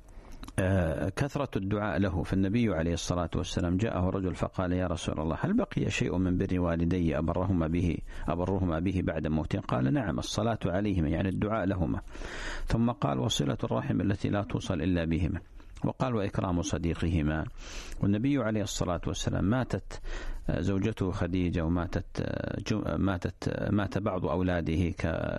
كثرة الدعاء له، فالنبي عليه الصلاة والسلام جاءه رجل فقال: يا رسول الله، هل بقي شيء من بر والدي أبرهما به أبرهما به بعد موتهم؟ قال: نعم، الصلاة عليهما، يعني الدعاء لهما. ثم قال: وصلة الرحم التي لا توصل إلا بهما. وقال: وإكرام صديقهما. والنبي عليه الصلاة والسلام ماتت زوجته خديجة، وماتت ماتت مات بعض أولاده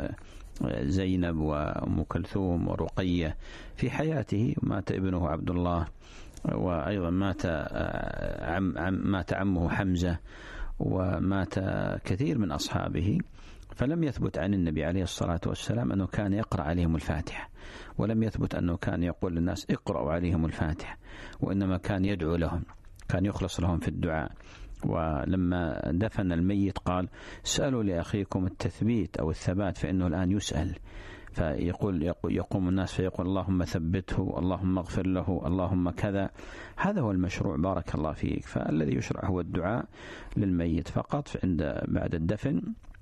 كزينب وأم كلثوم ورقية في حياته، مات ابنه عبد الله، وأيضا مات عم عم مات عمه حمزة، ومات كثير من أصحابه. فلم يثبت عن النبي عليه الصلاة والسلام أنه كان يقرأ عليهم الفاتحة، ولم يثبت أنه كان يقول للناس اقرأوا عليهم الفاتحة، وإنما كان يدعو لهم، كان يخلص لهم في الدعاء. ولما دفن الميت قال: سألوا لأخيكم التثبيت أو الثبات فإنه الآن يسأل. فيقول يقوم الناس فيقول: اللهم ثبته، اللهم اغفر له، اللهم كذا. هذا هو المشروع، بارك الله فيك. فالذي يشرع هو الدعاء للميت فقط عند بعد الدفن،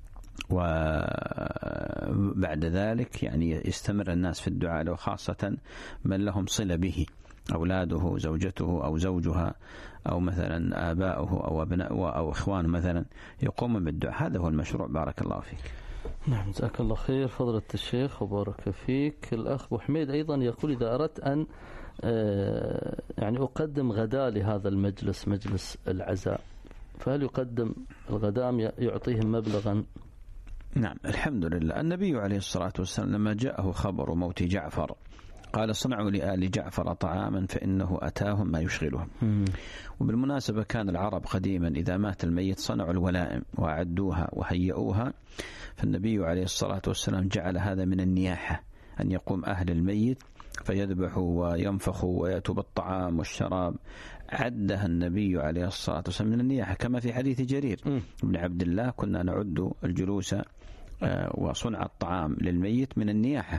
وبعد ذلك يعني يستمر الناس في الدعاء له، خاصة من لهم صلة به، أولاده، زوجته أو زوجها، أو مثلا آباؤه أو أبناؤه أو إخوانه مثلا، يقوم بالدعاء. هذا هو المشروع، بارك الله فيك. نعم، جزاك الله خير فضيلة الشيخ وبارك فيك. الأخ أبو حميد أيضا يقول: إذا أردت أن يعني أقدم غداء لهذا المجلس، مجلس العزاء، فهل يقدم الغداء يعطيهم مبلغا؟ نعم، الحمد لله. النبي عليه الصلاة والسلام لما جاءه خبر موت جعفر قال: صنعوا لآل جعفر طعاما فإنه أتاهم ما يشغلهم. مم. وبالمناسبة كان العرب قديما إذا مات الميت صنعوا الولائم وأعدوها وهيئوها، فالنبي عليه الصلاة والسلام جعل هذا من النياحة، أن يقوم أهل الميت فيذبحوا وينفخوا ويأتوا بالطعام والشراب. عدها النبي عليه الصلاة والسلام من النياحة، كما في حديث جرير م. بن عبد الله: كنا نعد الجلوس وصنع الطعام للميت من النياحة.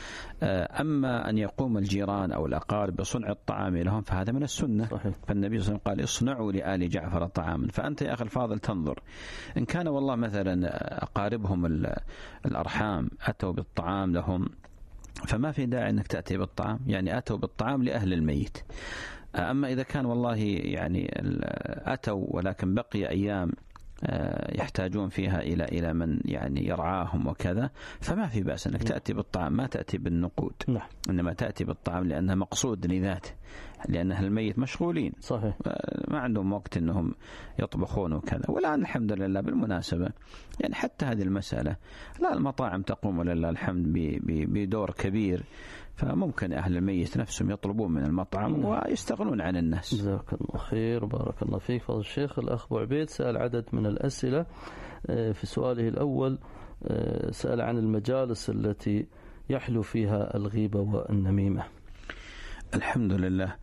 أما أن يقوم الجيران أو الأقارب بصنع الطعام لهم فهذا من السنة. صحيح. فالنبي صلى الله عليه وسلم قال: اصنعوا لآل جعفر طعاما. فأنت يا أخي الفاضل تنظر، إن كان والله مثلا أقاربهم الأرحام أتوا بالطعام لهم، فما في داعي أنك تأتي بالطعام، يعني أتوا بالطعام لأهل الميت. أما إذا كان والله يعني أتوا ولكن بقي أيام يحتاجون فيها إلى إلى من يعني يرعاهم وكذا، فما في بأس أنك تأتي بالطعام، ما تأتي بالنقود. نعم. إنما تأتي بالطعام لأنها مقصود لذاته، لأن أهل الميت مشغولين. صحيح. ما عندهم وقت أنهم يطبخون وكذا. والآن الحمد لله بالمناسبة يعني حتى هذه المسألة لا، المطاعم تقوم ولله الحمد بدور كبير، فممكن أهل الميت نفسهم يطلبون من المطعم ويستغنون عن الناس. جزاك الله خير وبارك الله فيك فضل الشيخ. الأخ أبو عبيد سأل عدد من الأسئلة. في سؤاله الأول سأل عن المجالس التي يحلو فيها الغيبة والنميمة. الحمد لله،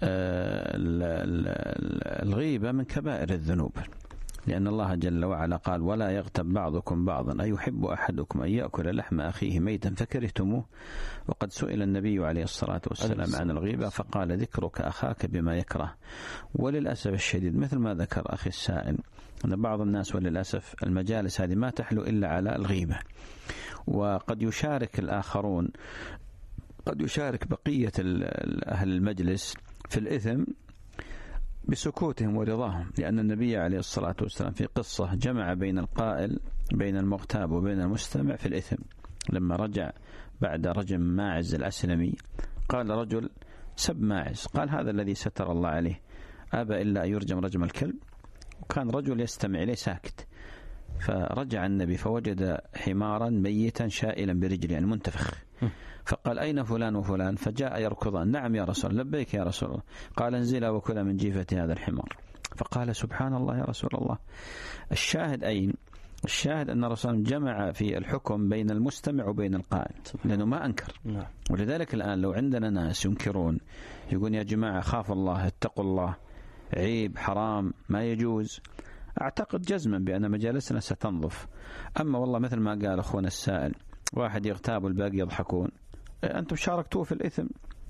الغيبة من كبائر الذنوب، لأن الله جل وعلا قال: ولا يغتب بعضكم بعضا أيحب أحدكم أن يأكل لحم أخيه ميتا فكرهتموه. وقد سئل النبي عليه الصلاة والسلام عن الغيبة فقال: ذكرك أخاك بما يكره. وللأسف الشديد مثل ما ذكر أخي السائل أن بعض الناس وللأسف المجالس هذه ما تحلو إلا على الغيبة، وقد يشارك الآخرون، قد يشارك بقية أهل المجلس في الإثم بسكوتهم ورضاهم، لأن النبي عليه الصلاة والسلام في قصة جمع بين القائل بين المغتاب وبين المستمع في الإثم. لما رجع بعد رجم ماعز الأسلمي قال رجل سب ماعز، قال: هذا الذي ستر الله عليه أبى إلا أن يرجم رجم الكلب. وكان رجل يستمع إليه ساكت، فرجع النبي فوجد حمارا ميتا شائلا برجله يعني منتفخ، فقال أين فلان وفلان؟ فجاء يركضان. نعم يا رسول الله، لبيك يا رسول الله. قال انزلا وكلا من جيفة هذا الحمار. فقال سبحان الله يا رسول الله. الشاهد أين؟ الشاهد أن الرسول جمع في الحكم بين المستمع وبين القائل، لأنه ما أنكر. ولذلك الآن لو عندنا ناس ينكرون يقول يا جماعة خاف الله، اتقوا الله، عيب، حرام، ما يجوز، أعتقد جزما بأن مجالسنا ستنظف. أما والله مثل ما قال أخونا السائل، واحد يغتاب والباقي يضحكون، أنتم شاركتوه في الإثم.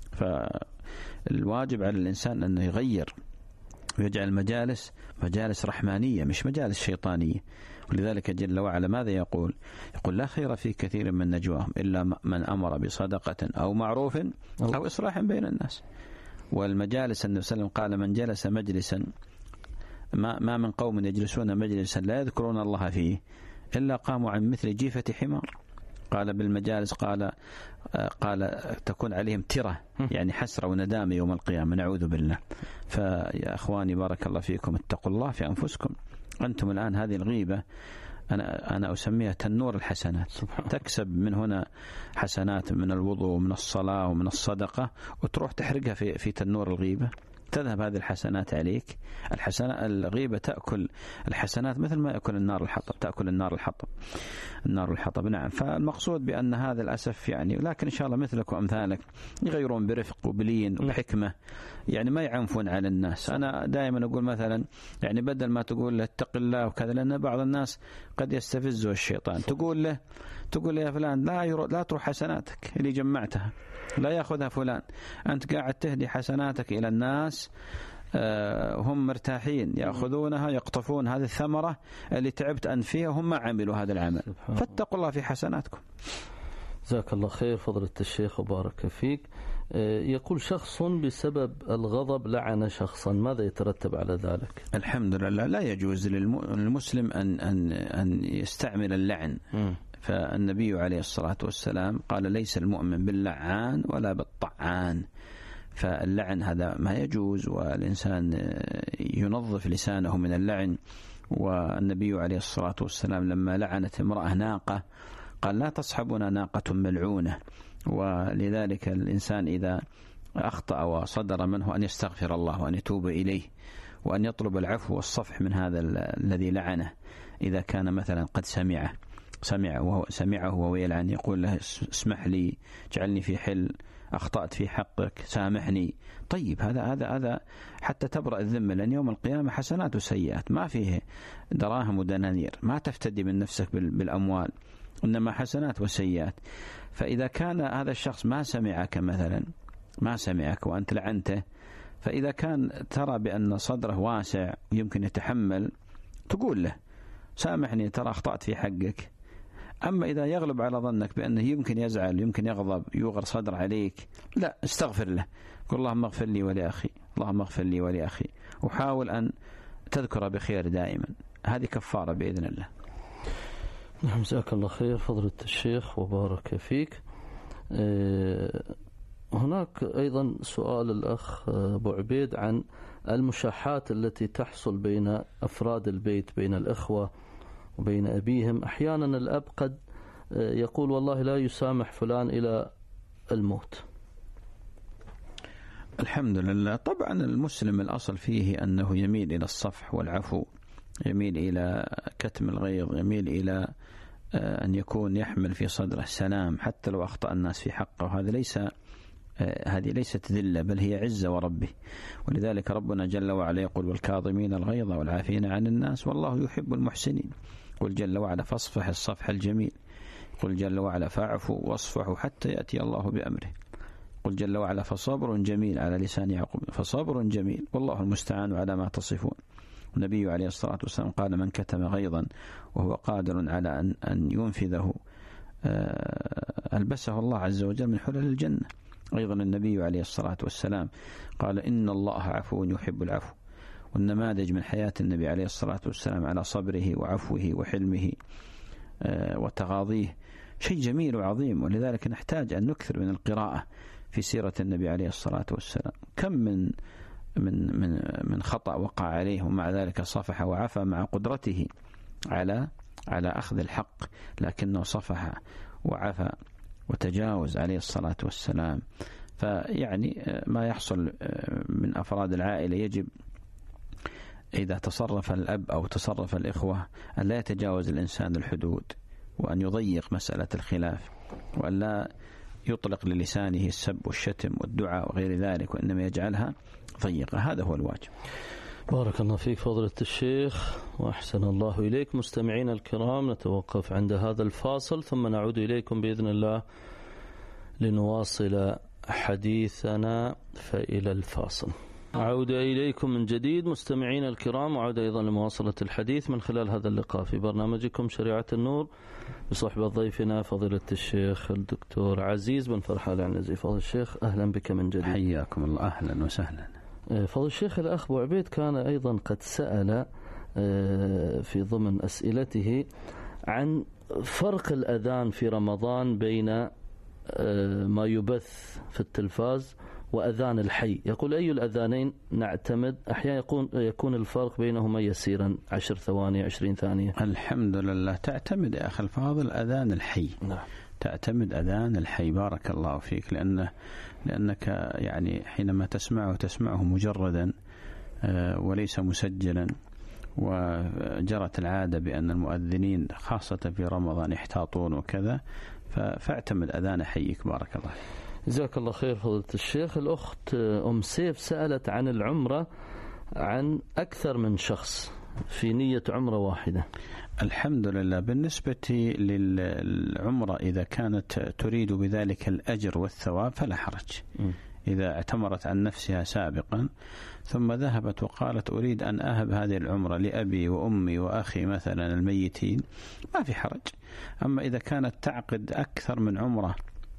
فالواجب على الإنسان أنه يغير ويجعل المجالس مجالس رحمانية مش مجالس شيطانية. ولذلك جل وعلا ماذا يقول؟ يقول لا خير في كثير من نجواهم إلا من أمر بصدقة أو معروف أو إصلاح بين الناس. والمجالس النبي صلى الله عليه وسلم قال من جلس مجلسا ما, ما من قوم يجلسون مجلسا لا يذكرون الله فيه إلا قاموا عن مثل جيفة حمار. قال بالمجالس قال قال تكون عليهم ترة يعني حسرة وندامة يوم القيامة، نعوذ بالله. فيا أخواني بارك الله فيكم، اتقوا الله في أنفسكم. أنتم الآن هذه الغيبة أنا أنا أسميها تنور الحسنات، تكسب من هنا حسنات من الوضوء ومن الصلاة ومن الصدقة، وتروح تحرقها في في تنور الغيبة، تذهب هذه الحسنات عليك. الحسنات الغيبة تأكل الحسنات مثل ما يأكل النار الحطب، تأكل النار الحطب النار الحطب نعم. فالمقصود بأن هذا الأسف يعني، لكن إن شاء الله مثلك وأمثالك يغيرون برفق وبلين وبحكمة، يعني ما يعنفون على الناس. أنا دائما أقول مثلا يعني بدل ما تقول له اتق الله وكذا، لأن بعض الناس قد يستفزه الشيطان، تقول له تقول له يا فلان لا لا تروح حسناتك اللي جمعتها لا يأخذها فلان، أنت قاعد تهدي حسناتك إلى الناس هم مرتاحين يأخذونها يقطفون هذه الثمرة اللي تعبت أن فيها هم ما عملوا هذا العمل. فاتقوا الله في حسناتكم. جزاك الله خير فضيلة الشيخ وبارك فيك. يقول شخص بسبب الغضب لعن شخصا، ماذا يترتب على ذلك؟ الحمد لله لا يجوز للمسلم أن أن أن يستعمل اللعن. فالنبي عليه الصلاة والسلام قال ليس المؤمن باللعان ولا بالطعان. فاللعن هذا ما يجوز، والإنسان ينظف لسانه من اللعن. والنبي عليه الصلاة والسلام لما لعنت امرأة ناقة قال لا تصحبنا ناقة ملعونة. ولذلك الإنسان إذا أخطأ وصدر منه أن يستغفر الله وأن يتوب إليه وأن يطلب العفو والصفح من هذا الذي لعنه. إذا كان مثلا قد سمعه سمع وهو سمعه وهو يلعن يقول له اسمح لي، جعلني في حل، أخطأت في حقك، سامحني. طيب هذا هذا هذا حتى تبرأ الذمة، لأن يوم القيامة حسنات وسيئات، ما فيه دراهم ودنانير، ما تفتدي من نفسك بالأموال، إنما حسنات وسيئات. فإذا كان هذا الشخص ما سمعك مثلا ما سمعك وأنت لعنته، فإذا كان ترى بأن صدره واسع ويمكن يتحمل تقول له سامحني ترى أخطأت في حقك. أما إذا يغلب على ظنك بأنه يمكن يزعل يمكن يغضب يوغر صدر عليك، لا، استغفر له، قل اللهم اغفر لي ولأخي، اللهم اغفر لي ولأخي، وحاول أن تذكر بخير دائما. هذه كفارة بإذن الله. نعم جزاك الله خير فضيلة الشيخ وبارك فيك. هناك أيضا سؤال الأخ أبو عبيد عن المشاحات التي تحصل بين أفراد البيت، بين الإخوة وبين أبيهم. أحيانا الأب قد يقول والله لا يسامح فلان إلى الموت. الحمد لله. طبعا المسلم الأصل فيه أنه يميل إلى الصفح والعفو، يميل إلى كتم الغيظ، يميل إلى أن يكون يحمل في صدره السلام حتى لو أخطأ الناس في حقه. وهذا ليس هذه ليست ذلة بل هي عزة وربه. ولذلك ربنا جل وعلا يقول والكاظمين الغيظ والعافين عن الناس والله يحب المحسنين. قل جل وعلا فاصفح الصفح الجميل. قل جل وعلا فاعفوا واصفحوا حتى يأتي الله بأمره. قل جل وعلا فصبر جميل على لسان يعقوب، فصبر جميل والله المستعان على ما تصفون. النبي عليه الصلاة والسلام قال من كتم غيظا وهو قادر على أن, أن ينفذه ألبسه الله عز وجل من حلل الجنة. أيضا النبي عليه الصلاة والسلام قال إن الله عفو يحب العفو. والنماذج من حياة النبي عليه الصلاة والسلام على صبره وعفوه وحلمه وتغاضيه شيء جميل وعظيم. ولذلك نحتاج أن نكثر من القراءة في سيرة النبي عليه الصلاة والسلام. كم من من من من خطأ وقع عليه ومع ذلك صفح وعفى مع قدرته على على أخذ الحق، لكنه صفح وعفى وتجاوز عليه الصلاة والسلام. فيعني ما يحصل من أفراد العائلة يجب إذا تصرف الأب أو تصرف الإخوة أن لا يتجاوز الإنسان الحدود، وأن يضيق مسألة الخلاف، وأن لا يطلق للسانه السب والشتم والدعاء وغير ذلك، وإنما يجعلها ضيقة. هذا هو الواجب. بارك الله فيك فضيلة الشيخ وأحسن الله إليك. مستمعين الكرام، نتوقف عند هذا الفاصل ثم نعود إليكم بإذن الله لنواصل حديثنا. فإلى الفاصل. عودة إليكم من جديد مستمعين الكرام، وعودة أيضا لمواصلة الحديث من خلال هذا اللقاء في برنامجكم شريعة النور بصحبة ضيفنا فضيلة الشيخ الدكتور عزيز بن فرحان العنزي. فضيلة الشيخ أهلا بك من جديد. حياكم الله. أهلا وسهلا. فضيلة الشيخ، الأخ أبو عبيد كان أيضا قد سأل في ضمن أسئلته عن فرق الأذان في رمضان بين ما يبث في التلفاز وأذان الحي. يقول أي الأذانين نعتمد؟ أحيانا يكون يكون الفرق بينهما يسيرا، عشر ثواني عشرين ثانية. الحمد لله. تعتمد يا أخي الفاضل أذان الحي. نعم. تعتمد أذان الحي. بارك الله فيك. لأنه لأنك يعني حينما تسمعه تسمعه مجردا وليس مسجلا، وجرت العادة بأن المؤذنين خاصة في رمضان يحتاطون وكذا، فاعتمد أذان حيك. بارك الله. جزاك الله خير فضيلة الشيخ. الأخت أم سيف سألت عن العمرة عن أكثر من شخص في نية عمرة واحدة. الحمد لله. بالنسبة للعمرة إذا كانت تريد بذلك الأجر والثواب فلا حرج. م. إذا اعتمرت عن نفسها سابقا ثم ذهبت وقالت أريد أن أهب هذه العمرة لأبي وأمي وأخي مثلا الميتين، ما في حرج. أما إذا كانت تعقد أكثر من عمرة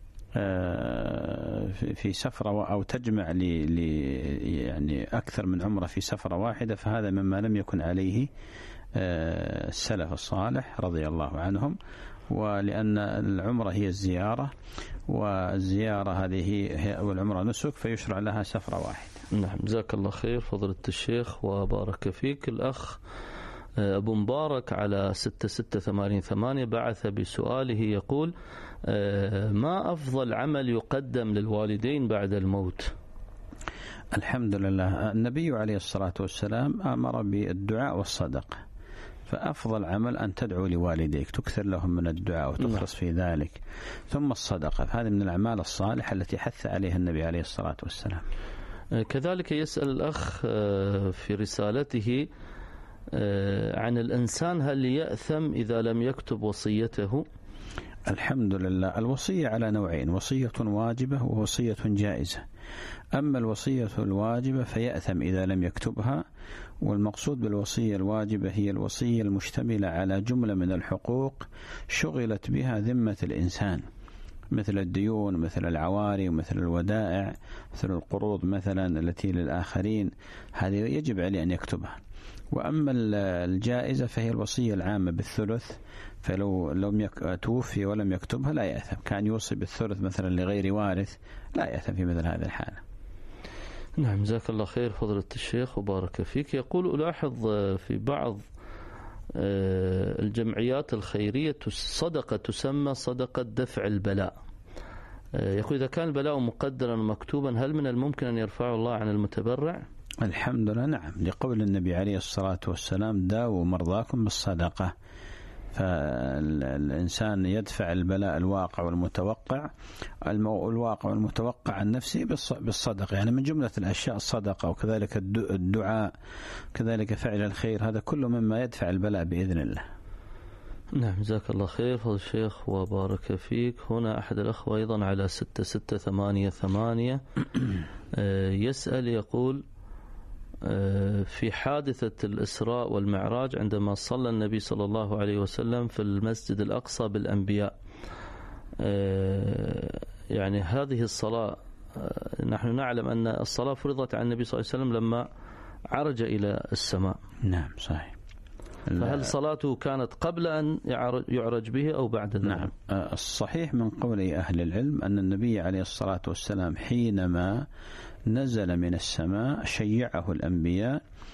في سفرة أو تجمع ل يعني أكثر من عمرة في سفرة واحدة، فهذا مما لم يكن عليه السلف الصالح رضي الله عنهم. ولأن العمرة هي الزيارة، والزيارة هذه هي والعمرة نسك، فيشرع لها سفرة واحدة. نعم. جزاك الله خير فضيلة الشيخ وبارك فيك. الأخ أبو مبارك على ستة ستة ثمانين ثمانية بعث بسؤاله يقول: ما أفضل عمل يقدم للوالدين بعد الموت؟ الحمد لله. النبي عليه الصلاة والسلام أمر بالدعاء والصدقة، فأفضل عمل أن تدعو لوالديك، تكثر لهم من الدعاء وتخلص في ذلك، ثم الصدقة. هذه من الأعمال الصالحة التي حث عليها النبي عليه الصلاة والسلام. كذلك يسأل الأخ في رسالته عن الإنسان هل يأثم إذا لم يكتب وصيته؟ الحمد لله. الوصية على نوعين: وصية واجبة ووصية جائزة. أما الوصية الواجبة فيأثم إذا لم يكتبها، والمقصود بالوصية الواجبة هي الوصية المشتملة على جملة من الحقوق شغلت بها ذمة الإنسان، مثل الديون، مثل العواري، ومثل الودائع، مثل القروض مثلا التي للآخرين، هذه يجب عليه أن يكتبها. وأما الجائزة فهي الوصية العامة بالثلث، فلو لم توفي ولم يكتبها لا يأثم. كان يوصي بالثلث مثلا لغير وارث لا يأثم في مثل هذه الحالة. نعم. جزاك الله خير فضيلة الشيخ وبارك فيك. يقول: ألاحظ في بعض الجمعيات الخيرية الصدقة تسمى صدقة دفع البلاء. يقول: إذا كان البلاء مقدرا مكتوبا هل من الممكن أن يرفعه الله عن المتبرع؟ الحمد لله. نعم، لقول النبي عليه الصلاة والسلام: داووا مرضاكم بالصدقة. فالإنسان يدفع البلاء الواقع والمتوقع، الواقع والمتوقع عن نفسه بالصدقة، يعني من جملة الأشياء الصدقة، وكذلك الدعاء، كذلك فعل الخير، هذا كله مما يدفع البلاء بإذن الله. نعم. جزاك الله خير فضل الشيخ وبارك فيك. هنا أحد الأخوة أيضا على ستة ستة ثمانية ثمانية يسأل يقول: في حادثة الإسراء والمعراج عندما صلى النبي صلى الله عليه وسلم في المسجد الأقصى بالأنبياء، يعني هذه الصلاة نحن نعلم أن الصلاة فرضت على النبي صلى الله عليه وسلم لما عرج إلى السماء. نعم صحيح. فهل صلاته كانت قبل أن يعرج به أو بعد ذلك؟ نعم. الصحيح من قول أهل العلم أن النبي عليه الصلاة والسلام حينما نزل من السماء شيعه الأنبياء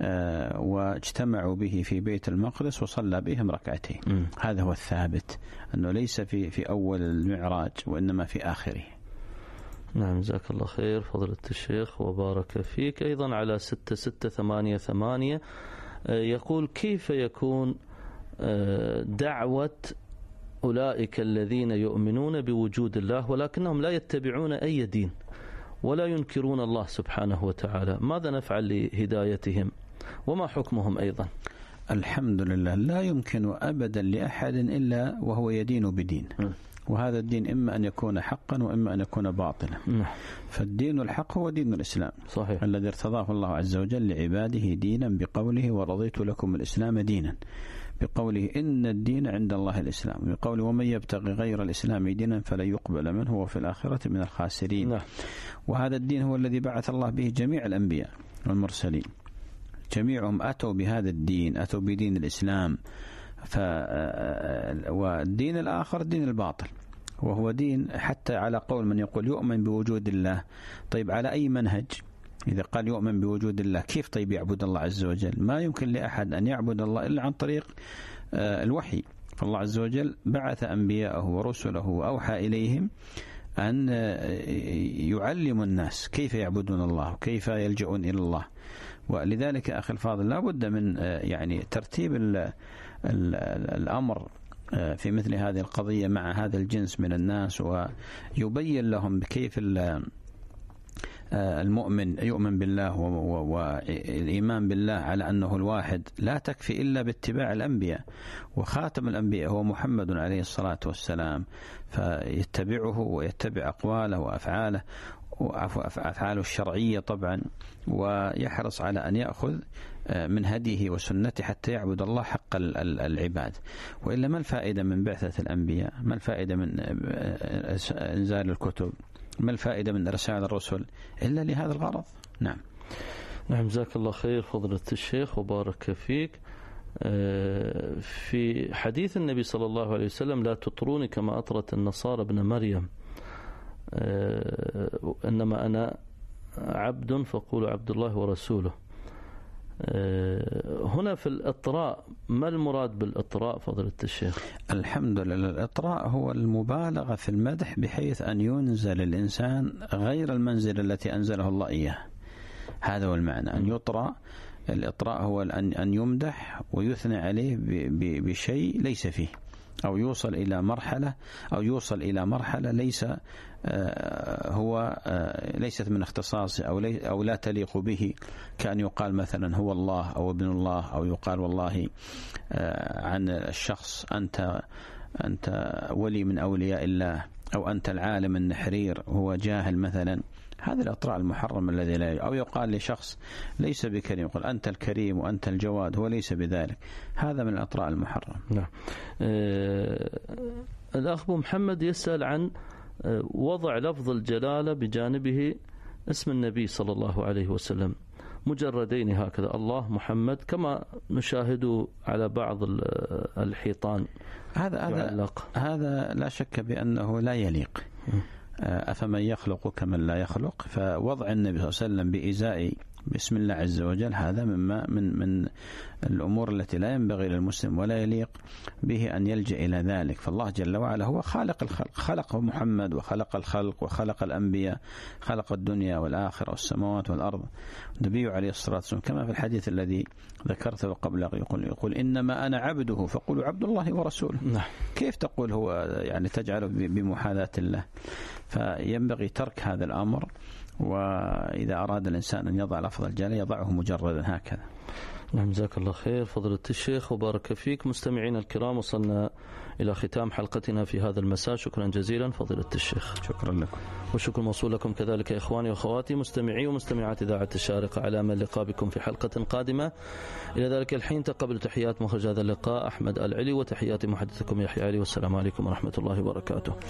واجتمعوا به في بيت المقدس وصلى بهم ركعتين. م. هذا هو الثابت، أنه ليس في في أول المعراج وإنما في آخره. نعم، جزاك الله خير فضيلة الشيخ وبارك فيك. أيضا على ستة ستة ثمانية ثمانية يقول: كيف يكون دعوة أولئك الذين يؤمنون بوجود الله ولكنهم لا يتبعون أي دين ولا ينكرون الله سبحانه وتعالى، ماذا نفعل لهدايتهم وما حكمهم أيضا؟ الحمد لله، لا يمكن أبدا لأحد إلا وهو يدين بدين، وهذا الدين إما أن يكون حقا وإما أن يكون باطلا. فالدين الحق هو دين الإسلام، صحيح، الذي ارتضاه الله عز وجل لعباده دينا بقوله: ورضيت لكم الإسلام دينا، بقوله: إن الدين عند الله الإسلام، بقوله: ومن يبتغي غير الإسلام دينا فلن يقبل منه وفي الآخرة من الخاسرين. نعم. وهذا الدين هو الذي بعث الله به جميع الأنبياء والمرسلين، جميعهم أتوا بهذا الدين، أتوا بدين الإسلام. ف والدين الآخر دين الباطل، وهو دين حتى على قول من يقول يؤمن بوجود الله. طيب على أي منهج؟ إذا قال يؤمن بوجود الله، كيف طيب يعبد الله عز وجل؟ ما يمكن لأحد أن يعبد الله إلا عن طريق الوحي. فالله عز وجل بعث أنبياءه ورسله وأوحى إليهم أن يعلم الناس كيف يعبدون الله وكيف يلجؤون إلى الله. ولذلك أخي الفاضل لا بد من يعني ترتيب ال ال الأمر في مثل هذه القضية مع هذا الجنس من الناس، ويبين لهم بكيف المؤمن يؤمن بالله والإيمان بالله على أنه الواحد لا تكفي إلا باتباع الأنبياء، وخاتم الأنبياء هو محمد عليه الصلاة والسلام، فيتبعه ويتبع أقواله وأفعاله وأفعاله الشرعية طبعا، ويحرص على أن يأخذ من هديه وسنته حتى يعبد الله حق العباد. وإلا ما الفائدة من بعثة الأنبياء؟ ما الفائدة من إنزال الكتب؟ ما الفائدة من رسائل الرسل إلا لهذا الغرض؟ نعم. نعم، جزاك الله خير فضيلة الشيخ وبارك فيك. في حديث النبي صلى الله عليه وسلم: لا تطروني كما أطرت النصارى ابن مريم، إنما أنا عبد فقولوا عبد الله ورسوله. هنا في الإطراء، ما المراد بالإطراء فضيلة الشيخ؟ الحمد لله، الإطراء هو المبالغة في المدح بحيث أن ينزل الإنسان غير المنزل التي أنزله الله إياه. هذا هو المعنى، أن يطرأ. الإطراء هو أن يمدح ويثنى عليه بشيء ليس فيه، أو يوصل إلى مرحلة أو يوصل إلى مرحلة ليس هو ليست من اختصاصه أو أو لا تليق به، كأن يقال مثلا هو الله أو ابن الله، أو يقال والله عن الشخص أنت أنت ولي من أولياء الله، أو أنت العالم النحرير هو جاهل مثلا. هذا الإطراء المحرم الذي لا، أو يقال لشخص ليس بكريم يقول أنت الكريم وأنت الجواد، هو ليس بذلك. هذا من الإطراء المحرم. نعم. أه الأخ أبو محمد يسأل عن وضع لفظ الجلالة بجانبه اسم النبي صلى الله عليه وسلم مجردين هكذا، الله محمد، كما نشاهد على بعض الحيطان. هذا هذا هذا لا شك بأنه لا يليق. أفمن يخلق كمن لا يخلق؟ فوضع النبي صلى الله عليه وسلم بإزاء بسم الله عز وجل هذا مما من من الأمور التي لا ينبغي للمسلم ولا يليق به أن يلجأ إلى ذلك. فالله جل وعلا هو خالق الخلق، خلق محمد وخلق الخلق وخلق الأنبياء، خلق الدنيا والآخرة والسماوات والأرض. النبي عليه الصلاة والسلام كما في الحديث الذي ذكرته قبل يقول, يقول إنما أنا عبده فقولوا عبد الله ورسوله. نعم. كيف تقول هو يعني تجعله بمحاذاة الله؟ فينبغي ترك هذا الأمر، وإذا أراد الإنسان أن يضع لفظ الجلالة يضعه مجردا هكذا. نعم، جزاك الله خير فضيلة الشيخ وبارك فيك. مستمعين الكرام، وصلنا إلى ختام حلقتنا في هذا المساء. شكرا جزيلا فضيلة الشيخ. شكرا لكم، والشكر موصول لكم كذلك إخواني وأخواتي مستمعي ومستمعات إذاعة الشارقة. على أمل اللقاء بكم في حلقة قادمة. إلى ذلك الحين تقبل تحيات مخرج هذا اللقاء أحمد العلي، وتحيات محدثكم يحيى علي، والسلام عليكم ورحمة الله وبركاته.